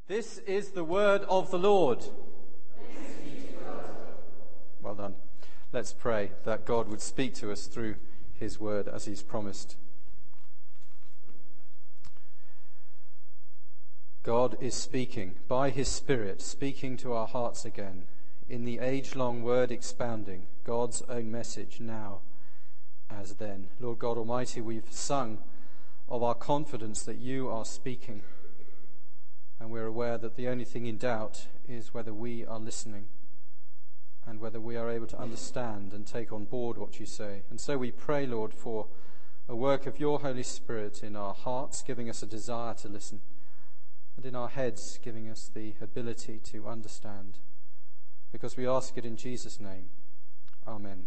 This is the word of the Lord. Thanks be to God. Well done. Let's pray that God would speak to us through his word as he's promised. God is speaking by his Spirit, speaking to our hearts again, in the age-long word expounding God's own message now as then. Lord God Almighty, we've sung of our confidence that you are speaking, and we're aware that the only thing in doubt is whether we are listening and whether we are able to understand and take on board what you say. And so we pray, Lord, for a work of your Holy Spirit in our hearts, giving us a desire to listen, and in our heads, giving us the ability to understand. Because we ask it in Jesus' name. Amen.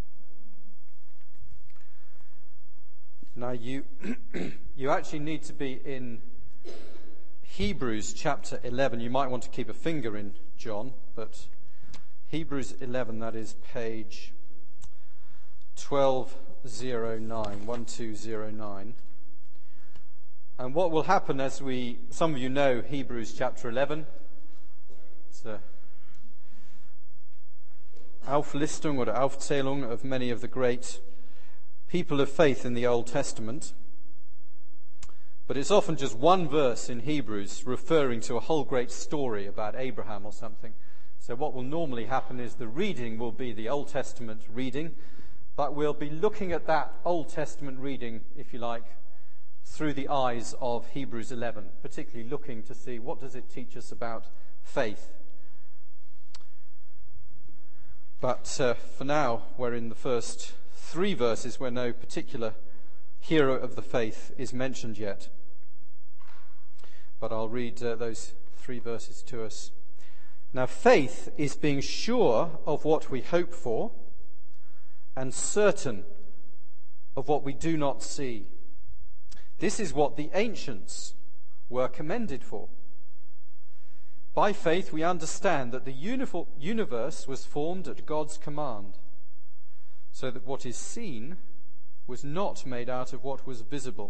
Now you actually need to be in Hebrews chapter 11. You might want to keep a finger in John, but Hebrews 11, that is page 1209. And what will happen as some of you know Hebrews chapter 11. It's a Auflistung or Aufzählung of many of the great people of faith in the Old Testament. But it's often just one verse in Hebrews referring to a whole great story about Abraham or something. So what will normally happen is the reading will be the Old Testament reading, but we'll be looking at that Old Testament reading, if you like, through the eyes of Hebrews 11, particularly looking to see what does it teach us about faith. But for now, we're in the first 3 verses where no particular hero of the faith is mentioned yet. But I'll read those 3 verses to us. Now, faith is being sure of what we hope for and certain of what we do not see. This is what the ancients were commended for. By faith, we understand that the universe was formed at God's command, so that what is seen was not made out of what was visible.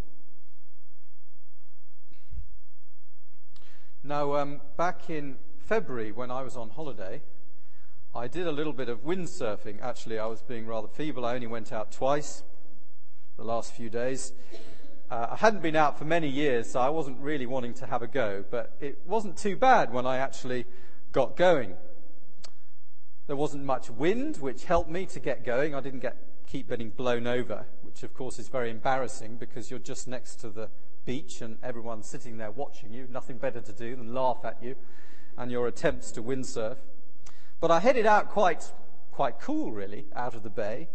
Now, back in February, when I was on holiday, I did a little bit of windsurfing. Actually, I was being rather feeble. I only went out twice the last few days. I hadn't been out for many years, so I wasn't really wanting to have a go, but it wasn't too bad when I actually got going. There wasn't much wind, which helped me to get going. I didn't keep getting blown over, which of course is very embarrassing because you're just next to the beach and everyone's sitting there watching you, nothing better to do than laugh at you and your attempts to windsurf. But I headed out quite cool, really, out of the bay.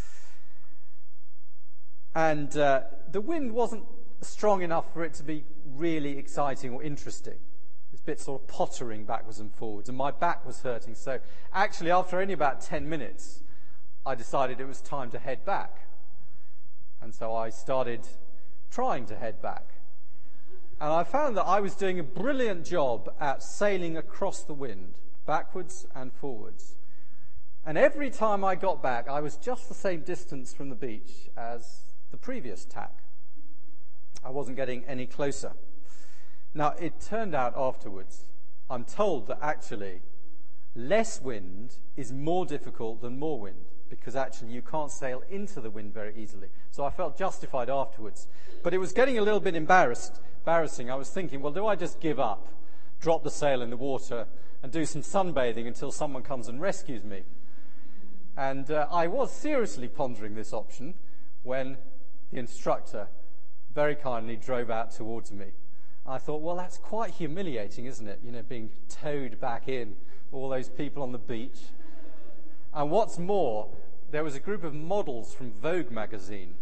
And the wind wasn't strong enough for it to be really exciting or interesting. It was a bit sort of pottering backwards and forwards, and my back was hurting. So actually, after only about 10 minutes, I decided it was time to head back. And so I started trying to head back. And I found that I was doing a brilliant job at sailing across the wind, backwards and forwards. And every time I got back, I was just the same distance from the beach as the previous tack. I wasn't getting any closer. Now, it turned out afterwards, I'm told that actually less wind is more difficult than more wind, because actually you can't sail into the wind very easily. So I felt justified afterwards. But it was getting a little bit embarrassing. I was thinking, well, do I just give up, drop the sail in the water, and do some sunbathing until someone comes and rescues me? And I was seriously pondering this option when the instructor very kindly drove out towards me. I thought, well, that's quite humiliating, isn't it? You know, being towed back in, all those people on the beach. And what's more, there was a group of models from Vogue magazine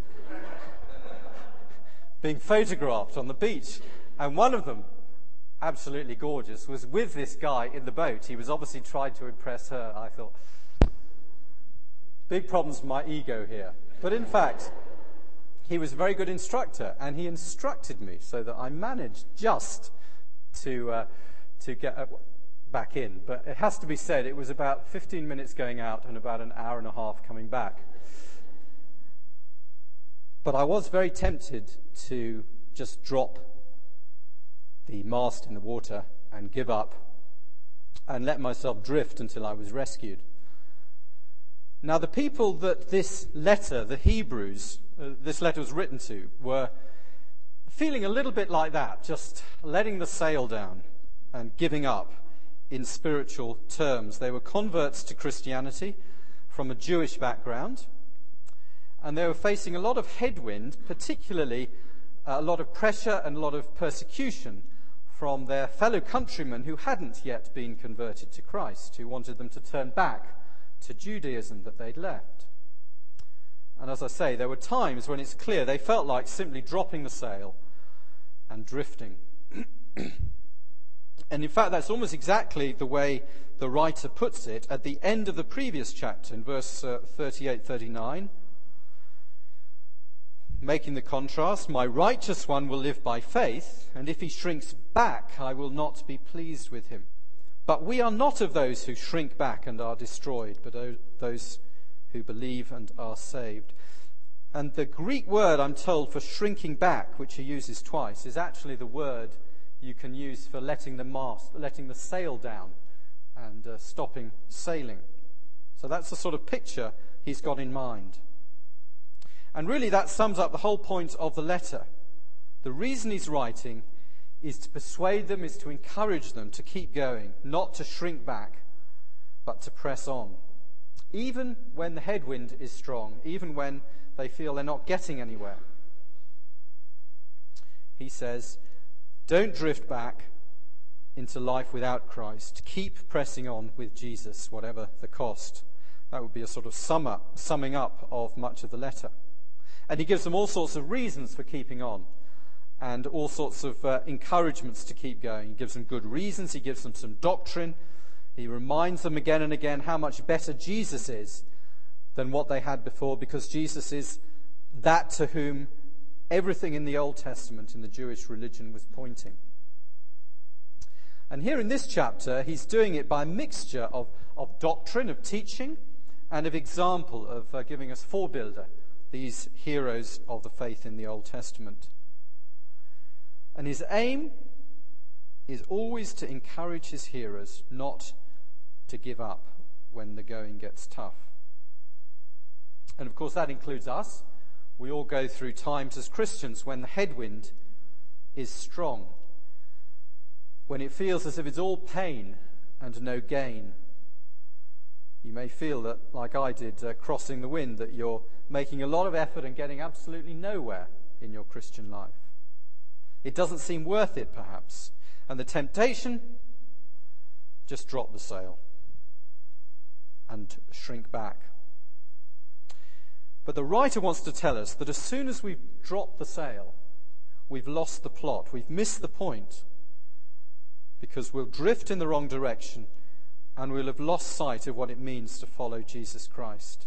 being photographed on the beach. And one of them, absolutely gorgeous, was with this guy in the boat. He was obviously trying to impress her. I thought, big problems with my ego here. But in fact, he was a very good instructor, and he instructed me so that I managed just to get back in. But it has to be said, it was about 15 minutes going out and about an hour and a half coming back. But I was very tempted to just drop the mast in the water and give up and let myself drift until I was rescued. Now, the people that this letter, the Hebrews, this letter was written to, were feeling a little bit like that, just letting the sail down and giving up in spiritual terms. They were converts to Christianity from a Jewish background, and they were facing a lot of headwind, particularly a lot of pressure and a lot of persecution from their fellow countrymen who hadn't yet been converted to Christ, who wanted them to turn back to Judaism that they'd left. And as I say, there were times when it's clear they felt like simply dropping the sail and drifting. And in fact, that's almost exactly the way the writer puts it at the end of the previous chapter, in verse 38-39, making the contrast, "My righteous one will live by faith, and if he shrinks back, I will not be pleased with him. But we are not of those who shrink back and are destroyed, but those who believe and are saved." And the Greek word, I'm told, for shrinking back, which he uses twice, is actually the word you can use for letting the sail down and stopping sailing. So that's the sort of picture he's got in mind. And really that sums up the whole point of the letter. The reason he's writing is to persuade them, is to encourage them to keep going, not to shrink back, but to press on. Even when the headwind is strong, even when they feel they're not getting anywhere. He says, don't drift back into life without Christ. Keep pressing on with Jesus, whatever the cost. That would be a sort of summing up of much of the letter. And he gives them all sorts of reasons for keeping on, and all sorts of encouragements to keep going. He gives them good reasons. He gives them some doctrine. He reminds them again and again how much better Jesus is than what they had before, because Jesus is that to whom everything in the Old Testament in the Jewish religion was pointing. And here in this chapter, he's doing it by a mixture of doctrine, of teaching, and of example, of giving us Vorbilder, these heroes of the faith in the Old Testament. And his aim is always to encourage his hearers not to give up when the going gets tough. And of course that includes us. We all go through times as Christians when the headwind is strong, when it feels as if it's all pain and no gain. You may feel that, like I did crossing the wind, that you're making a lot of effort and getting absolutely nowhere in your Christian life. It doesn't seem worth it, perhaps. And the temptation, just drop the sail and shrink back. But the writer wants to tell us that as soon as we've dropped the sail, we've lost the plot, we've missed the point, because we'll drift in the wrong direction and we'll have lost sight of what it means to follow Jesus Christ.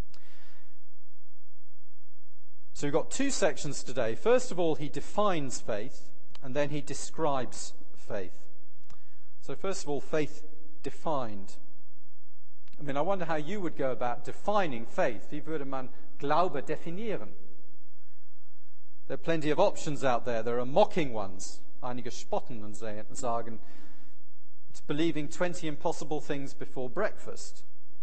So we've got two sections today. First of all, he defines faith, and then he describes faith. So first of all, faith defined. I wonder how you would go about defining faith. Wie würde man Glaube definieren? There are plenty of options out there. There are mocking ones. Einige spotten und sagen, it's believing 20 impossible things before breakfast.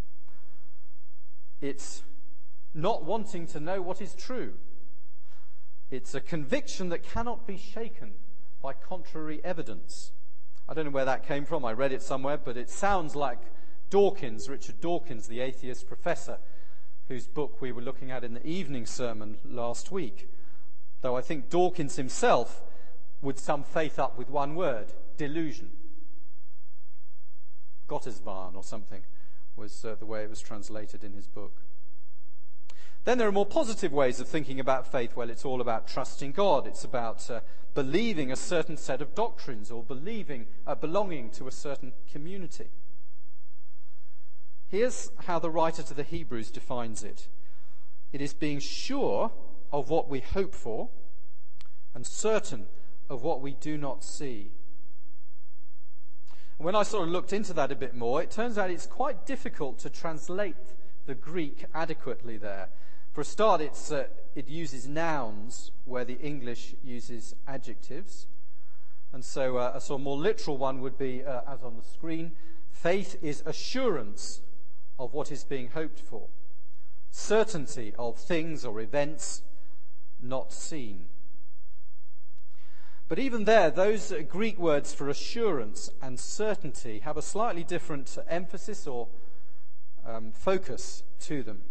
It's not wanting to know what is true. It's a conviction that cannot be shaken by contrary evidence. I don't know where that came from. I read it somewhere, but it sounds like Dawkins, Richard Dawkins, the atheist professor, whose book we were looking at in the evening sermon last week. Though I think Dawkins himself would sum faith up with one word: delusion. Gotteswahn or something was the way it was translated in his book. Then there are more positive ways of thinking about faith. Well, it's all about trusting God. It's about believing a certain set of doctrines, or belonging to a certain community. Here's how the writer to the Hebrews defines it. It is being sure of what we hope for and certain of what we do not see. When I sort of looked into that a bit more, it turns out it's quite difficult to translate the Greek adequately there. For a start, it uses nouns where the English uses adjectives. And so a sort of more literal one would be, as on the screen, faith is assurance of what is being hoped for, certainty of things or events not seen. But even there, those Greek words for assurance and certainty have a slightly different emphasis or focus to them.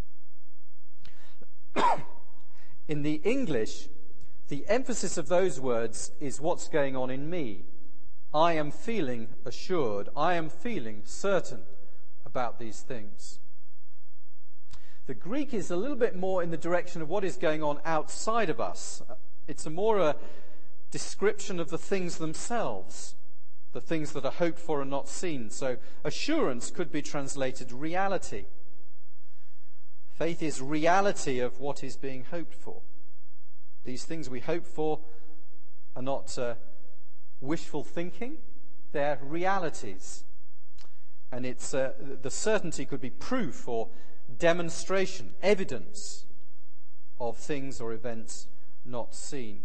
In the English, the emphasis of those words is what's going on in me. I am feeling assured. I am feeling certain about these things. The Greek is a little bit more in the direction of what is going on outside of us. It's a description of the things themselves, the things that are hoped for and not seen. So assurance could be translated reality. Faith is reality of what is being hoped for. These things we hope for are not wishful thinking, they're realities. And it's the certainty could be proof or demonstration, evidence of things or events not seen.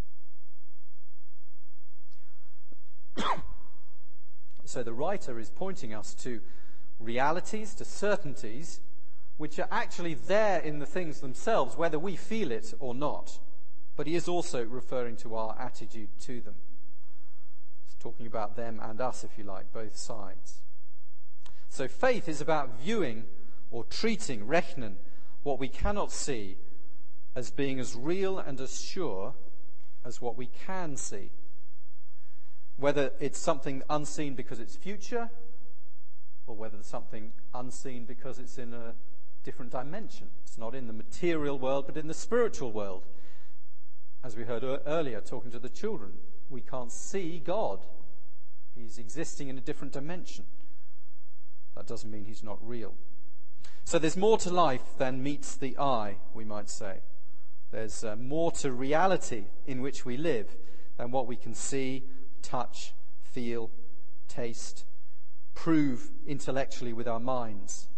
So the writer is pointing us to realities, to certainties, which are actually there in the things themselves, whether we feel it or not. But he is also referring to our attitude to them. He's talking about them and us, if you like, both sides. So faith is about viewing or treating, rechnen, what we cannot see as being as real and as sure as what we can see. Whether it's something unseen because it's future, or whether it's something unseen because it's in a different dimension. It's not in the material world, but in the spiritual world. As we heard earlier, talking to the children, we can't see God. He's existing in a different dimension. That doesn't mean he's not real. So there's more to life than meets the eye, we might say. There's more to reality in which we live than what we can see, touch, feel, taste, prove intellectually with our minds.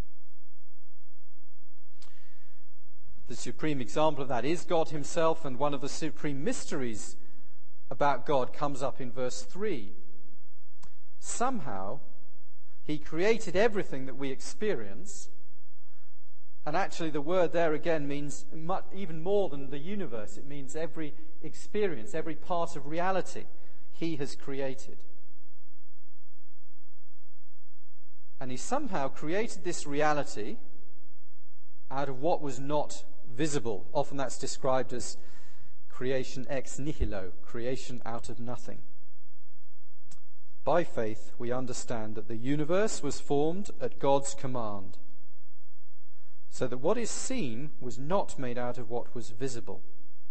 The supreme example of that is God himself, and one of the supreme mysteries about God comes up in verse 3. Somehow, he created everything that we experience, and actually the word there again means even more than the universe. It means every experience, every part of reality he has created. And he somehow created this reality out of what was not visible. Often that's described as creation ex nihilo, creation out of nothing. By faith, we understand that the universe was formed at God's command, so that what is seen was not made out of what was visible.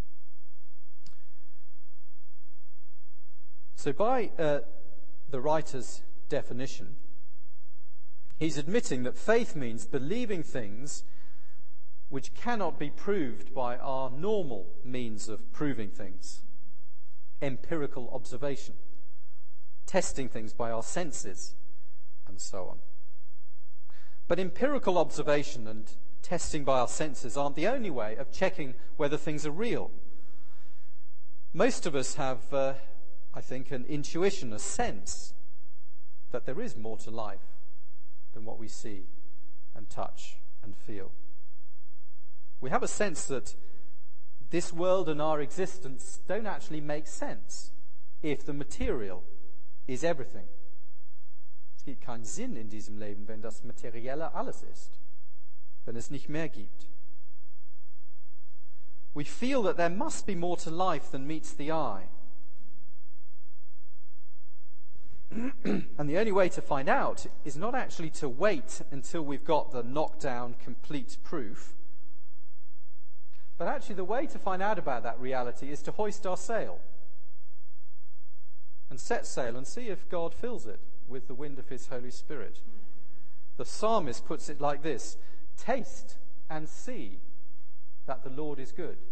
So by the writer's definition, he's admitting that faith means believing things which cannot be proved by our normal means of proving things. Empirical observation, testing things by our senses, and so on. But empirical observation and testing by our senses aren't the only way of checking whether things are real. Most of us have, I think, an intuition, a sense that there is more to life than what we see and touch and feel. We have a sense that this world and our existence don't actually make sense if the material is everything. Es gibt keinen Sinn in diesem Leben, wenn das Materielle alles ist, wenn es nicht mehr gibt. We feel that there must be more to life than meets the eye. And the only way to find out is not actually to wait until we've got the knockdown complete proof, but actually the way to find out about that reality is to hoist our sail and set sail and see if God fills it with the wind of his Holy Spirit. The psalmist puts it like this: taste and see that the Lord is good.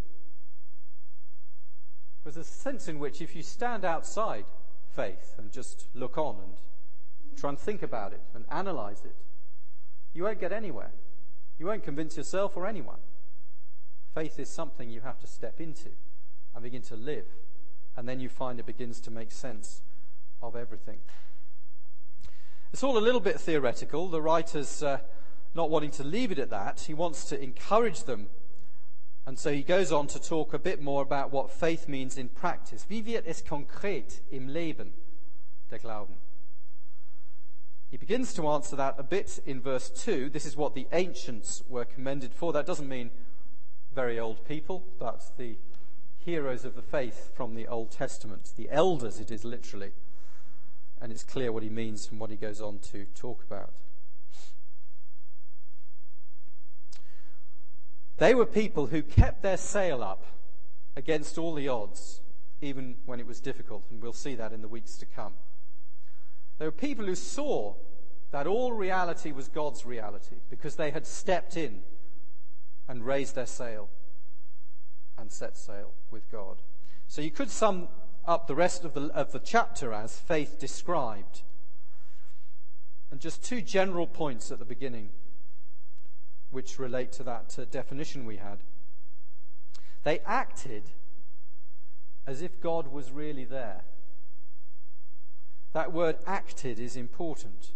There's a sense in which if you stand outside faith and just look on and try and think about it and analyze it, you won't get anywhere. You won't convince yourself or anyone. Faith is something you have to step into and begin to live And then you find it begins to make sense of everything. It's all a little bit theoretical. The writer's not wanting to leave it at that. He wants to encourage them. And so he goes on to talk a bit more about what faith means in practice. Wie wird es konkret im Leben, der Glauben? He begins to answer that a bit in verse 2. This is what the ancients were commended for. That doesn't mean very old people, but the heroes of the faith from the Old Testament. The elders, it is literally. And it's clear what he means from what he goes on to talk about. They were people who kept their sail up against all the odds, even when it was difficult, and we'll see that in the weeks to come. There were people who saw that all reality was God's reality because they had stepped in and raised their sail and set sail with God. So you could sum up the rest of the chapter as faith described. And just two general points at the beginning which relate to that definition we had. They acted as if God was really there. That word acted is important.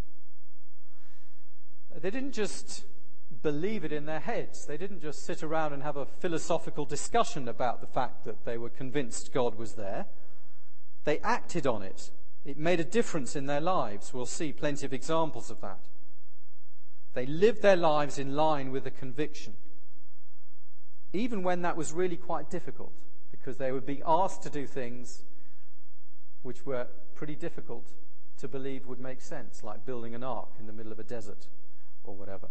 They didn't just believe it in their heads. They didn't just sit around and have a philosophical discussion about the fact that they were convinced God was there. They acted on it. It made a difference in their lives. We'll see plenty of examples of that. They lived their lives in line with the conviction, even when that was really quite difficult, because they were being asked to do things which were pretty difficult to believe would make sense, like building an ark in the middle of a desert or whatever.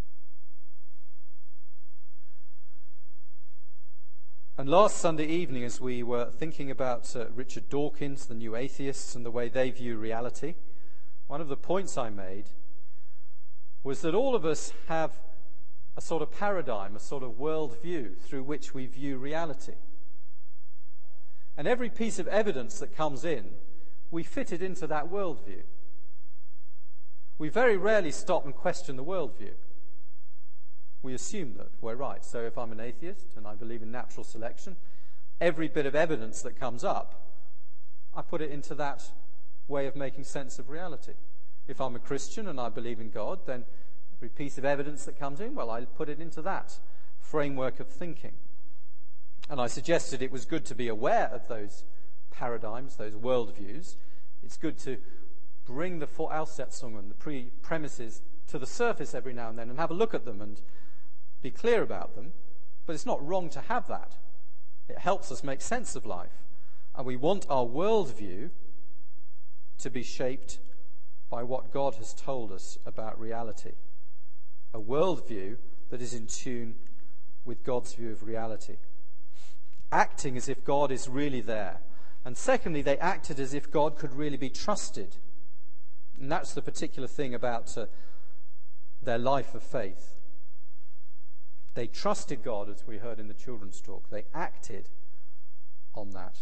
And last Sunday evening, as we were thinking about Richard Dawkins, the New Atheists, and the way they view reality, one of the points I made was that all of us have a sort of paradigm, a sort of world view through which we view reality. And every piece of evidence that comes in, we fit it into that worldview. We very rarely stop and question the worldview. We assume that we're right. So if I'm an atheist and I believe in natural selection, every bit of evidence that comes up, I put it into that way of making sense of reality. If I'm a Christian and I believe in God, then every piece of evidence that comes in, well, I put it into that framework of thinking. And I suggested it was good to be aware of those paradigms, those worldviews. It's good to bring the Voraussetzungen, the premises, to the surface every now and then and have a look at them and be clear about them. But it's not wrong to have that. It helps us make sense of life. And we want our worldview to be shaped by what God has told us about reality. A worldview that is in tune with God's view of reality. Acting as if God is really there. And secondly, they acted as if God could really be trusted. And that's the particular thing about their life of faith. They trusted God, as we heard in the children's talk. They acted on that.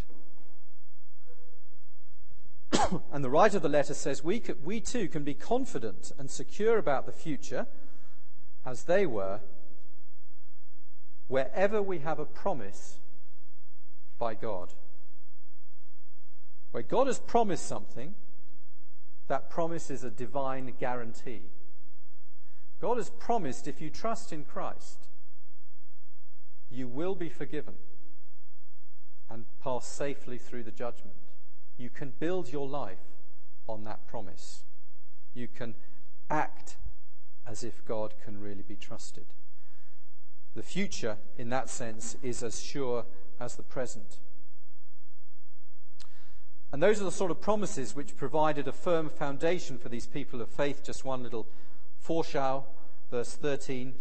And the writer of the letter says we too can be confident and secure about the future, as they were, wherever we have a promise by God. Where God has promised something, that promise is a divine guarantee. God has promised if you trust in Christ, you will be forgiven and pass safely through the judgment. You can build your life on that promise. You can act as if God can really be trusted. The future, in that sense, is as sure as the present. And those are the sort of promises which provided a firm foundation for these people of faith. Just one little foreshadow, verse 13.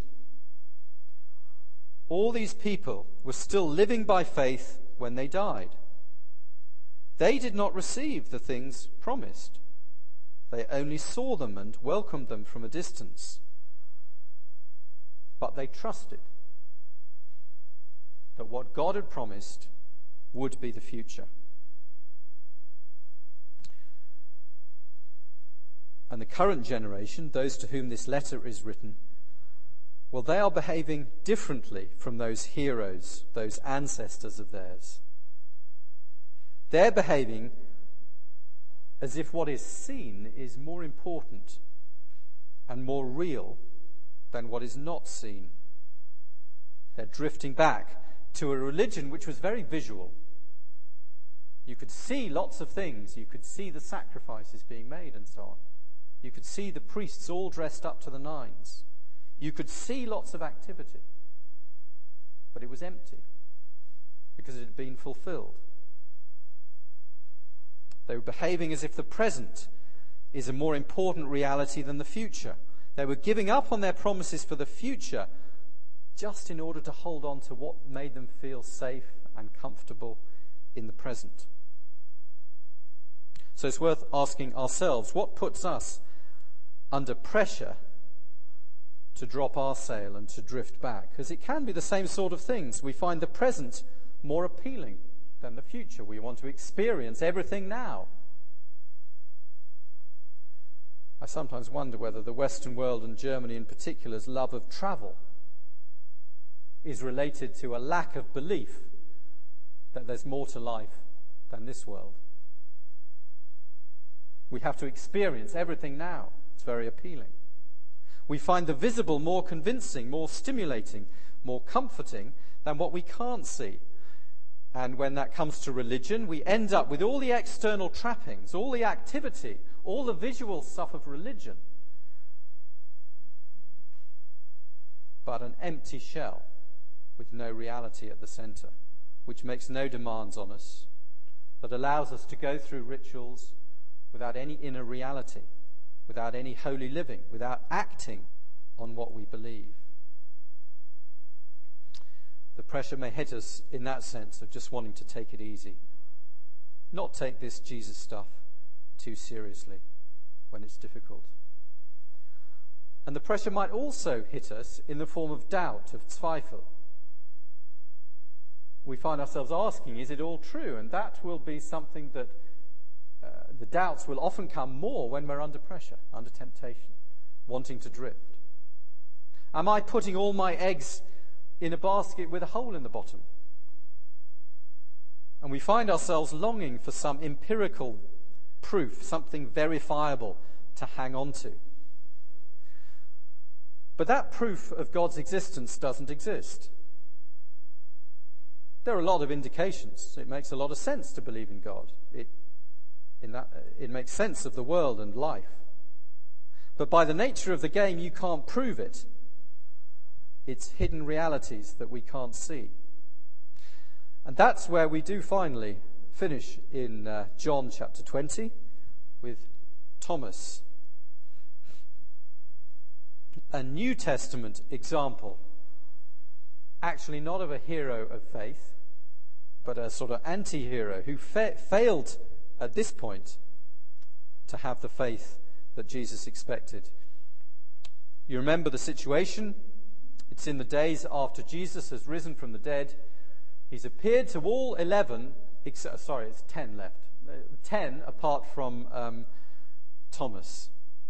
All these people were still living by faith when they died. They did not receive the things promised. They only saw them and welcomed them from a distance. But they trusted that what God had promised would be the future. And the current generation, those to whom this letter is written, well, they are behaving differently from those heroes, those ancestors of theirs. They're behaving as if what is seen is more important and more real than what is not seen. They're drifting back to a religion which was very visual. You could see lots of things. You could see the sacrifices being made and so on. You could see the priests all dressed up to the nines. You could see lots of activity. But it was empty because it had been fulfilled. They were behaving as if the present is a more important reality than the future. They were giving up on their promises for the future just in order to hold on to what made them feel safe and comfortable in the present. So it's worth asking ourselves, what puts us under pressure to drop our sail and to drift back? Because it can be the same sort of things. We find the present more appealing than the future. We want to experience everything now. I sometimes wonder whether the Western world, and Germany in particular's love of travel, is related to a lack of belief that there's more to life than this world. We have to experience everything now. It's very appealing. We find the visible more convincing, more stimulating, more comforting than what we can't see. And when that comes to religion, we end up with all the external trappings, all the activity, all the visual stuff of religion, but an empty shell with no reality at the center, which makes no demands on us, that allows us to go through rituals without any inner reality, without any holy living, without acting on what we believe. The pressure may hit us in that sense of just wanting to take it easy, not take this Jesus stuff too seriously when it's difficult. And the pressure might also hit us in the form of doubt, of Zweifel. We find ourselves asking, is it all true? And that will be something that the doubts will often come more when we're under pressure, under temptation, wanting to drift. Am I putting all my eggs in a basket with a hole in the bottom? And we find ourselves longing for some empirical proof, something verifiable to hang on to. But that proof of God's existence doesn't exist. There are a lot of indications. It makes a lot of sense to believe in God. It makes sense of the world and life. But by the nature of the game, you can't prove it. It's hidden realities that we can't see. And that's where we do finally finish in John chapter 20 with Thomas. A New Testament example, actually not of a hero of faith, but a sort of anti-hero who failed at this point to have the faith that Jesus expected. You remember the situation. It's in the days after Jesus has risen from the dead. He's appeared to all 11, it's 10 left. 10 apart from Thomas.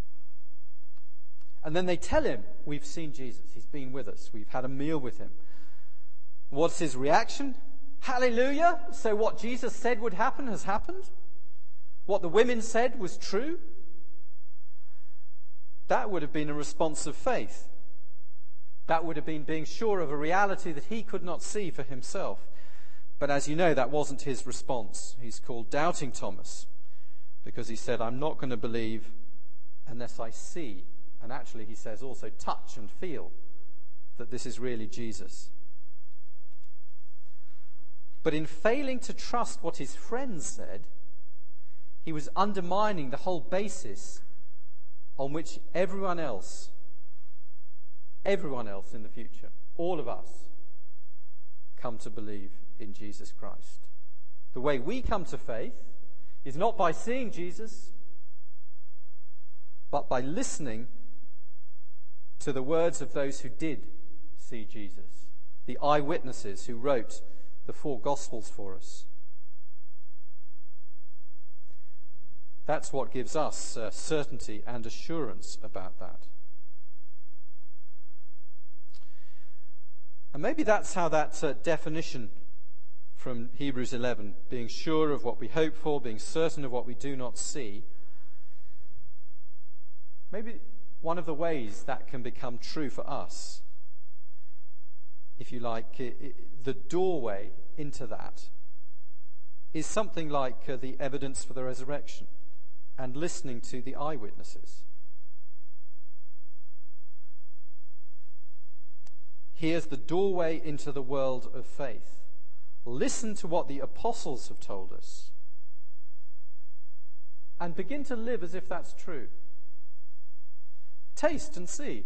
And then they tell him, we've seen Jesus. He's been with us. We've had a meal with him. What's his reaction? Hallelujah! So what Jesus said would happen has happened? What the women said was true? That would have been a response of faith. That would have been being sure of a reality that he could not see for himself. But as you know, that wasn't his response. He's called Doubting Thomas because he said, I'm not going to believe unless I see. And actually, he says also, touch and feel that this is really Jesus. But in failing to trust what his friends said, he was undermining the whole basis on which everyone else in the future, all of us, come to believe in Jesus Christ. The way we come to faith is not by seeing Jesus, but by listening to the words of those who did see Jesus, the eyewitnesses who wrote the 4 Gospels for us. That's what gives us certainty and assurance about that. And maybe that's how that definition from Hebrews 11, being sure of what we hope for, being certain of what we do not see, maybe one of the ways that can become true for us, if you like, the doorway into that is something like the evidence for the resurrection and listening to the eyewitnesses. Here's the doorway into the world of faith. Listen to what the apostles have told us and begin to live as if that's true. Taste and see.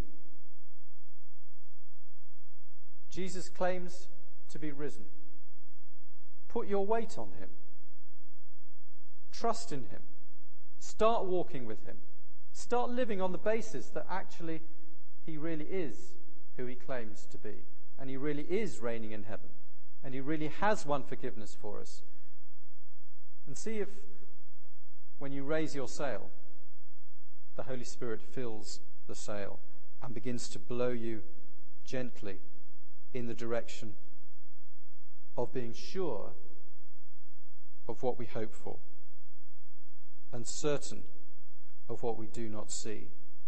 Jesus claims to be risen. Put your weight on him. Trust in him. Start walking with him. Start living on the basis that actually he really is who he claims to be. And he really is reigning in heaven. And he really has won forgiveness for us. And see if, when you raise your sail, the Holy Spirit fills the sail and begins to blow you gently in the direction of being sure of what we hope for and certain of what we do not see.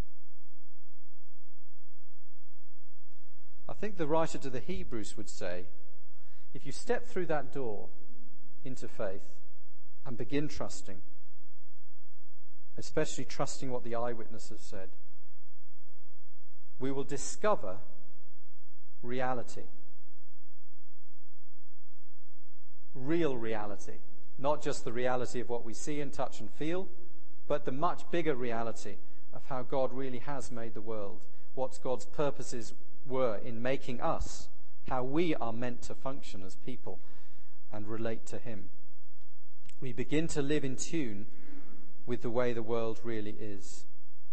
I think the writer to the Hebrews would say, if you step through that door into faith and begin trusting, especially trusting what the eyewitnesses said, we will discover reality. Real reality. Not just the reality of what we see and touch and feel, but the much bigger reality of how God really has made the world, what God's purposes were in making us, how we are meant to function as people and relate to him. We begin to live in tune with the way the world really is.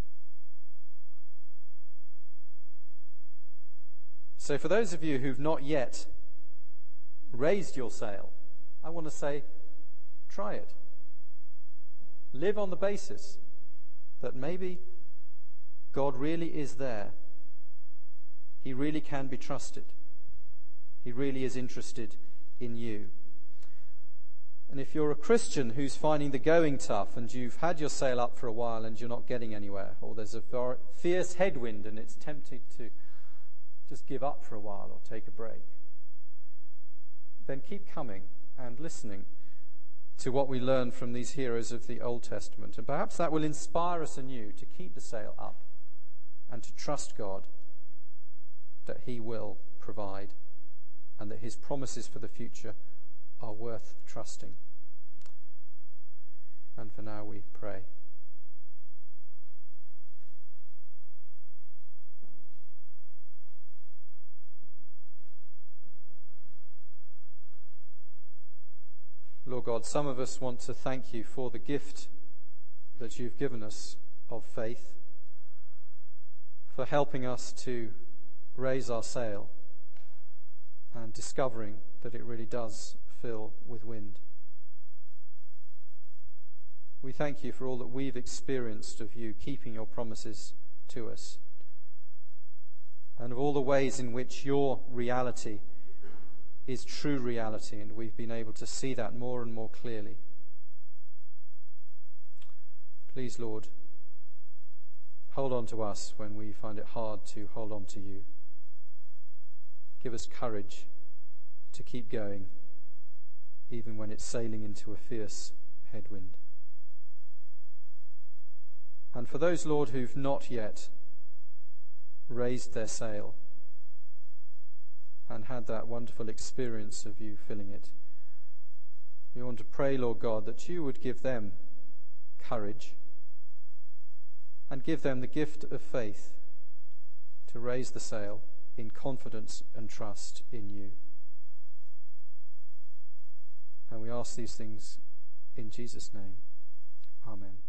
So for those of you who've not yet raised your sail, I want to say, try it. Live on the basis that maybe God really is there. He really can be trusted. He really is interested in you. And if you're a Christian who's finding the going tough and you've had your sail up for a while and you're not getting anywhere, or there's a fierce headwind and it's tempting to just give up for a while or take a break, then keep coming and listening to what we learn from these heroes of the Old Testament. And perhaps that will inspire us anew to keep the sail up and to trust God that he will provide and that his promises for the future are worth trusting. And for now we pray. Lord God, some of us want to thank you for the gift that you've given us of faith, for helping us to raise our sail and discovering that it really does fill with wind. We thank you for all that we've experienced of you keeping your promises to us, and of all the ways in which your reality is true reality, and we've been able to see that more and more clearly. Please, Lord, hold on to us when we find it hard to hold on to you. Give us courage to keep going, even when it's sailing into a fierce headwind. And for those, Lord, who've not yet raised their sail and had that wonderful experience of you filling it, we want to pray, Lord God, that you would give them courage and give them the gift of faith to raise the sail in confidence and trust in you. And we ask these things in Jesus' name. Amen.